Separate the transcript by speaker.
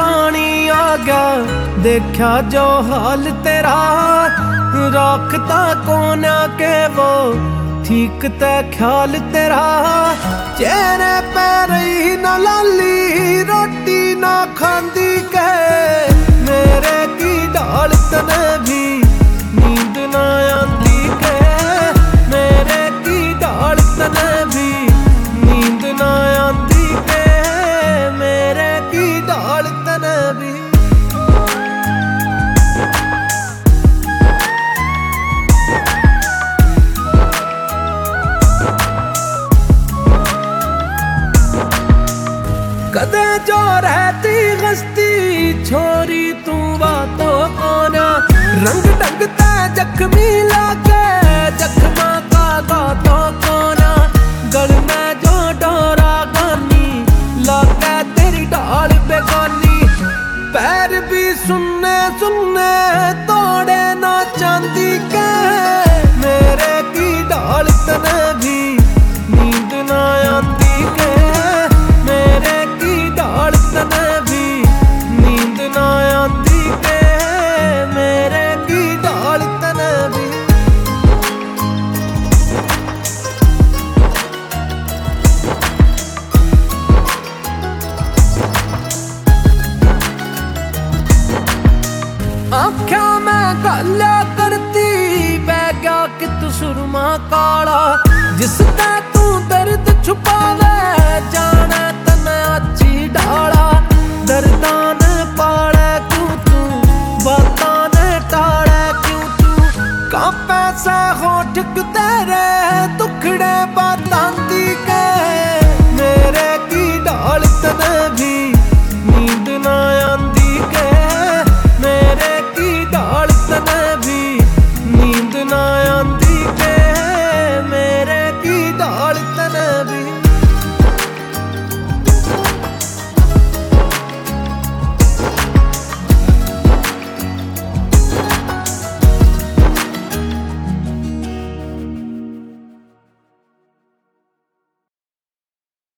Speaker 1: पानी आ गया, देखा जो हाल तेरा, रखता कोना के वो ठीक ते ख्याल तेरा। चेहरे पे रही न लाली, रोटी ना खांदी के, मेरे की डाल तने भी नींद ना आंदी के, मेरे की डाल तने भी नींद ना आंदी के, मेरे की डाल तने भी। कदे जो रहती गस्ती छोरी तू बातों कोना, रंग ढंगता जख्मी लागे जख्मा का गातों कोना, गल में जो डोरा गानी लागे तेरी डाल बेगानी। पैर भी सुनने सुनने तोड़े ना चांदी के, मेरे की डाल तने भी नींद ना आंदी के, मेरे की डाल तने भी नींद ना आंदी के, मेरे की डाल तने भी। आख्या मैं गल्ला करती बह गया कि तू सुरमा काला, जिसका तू दर्द छुपावे जान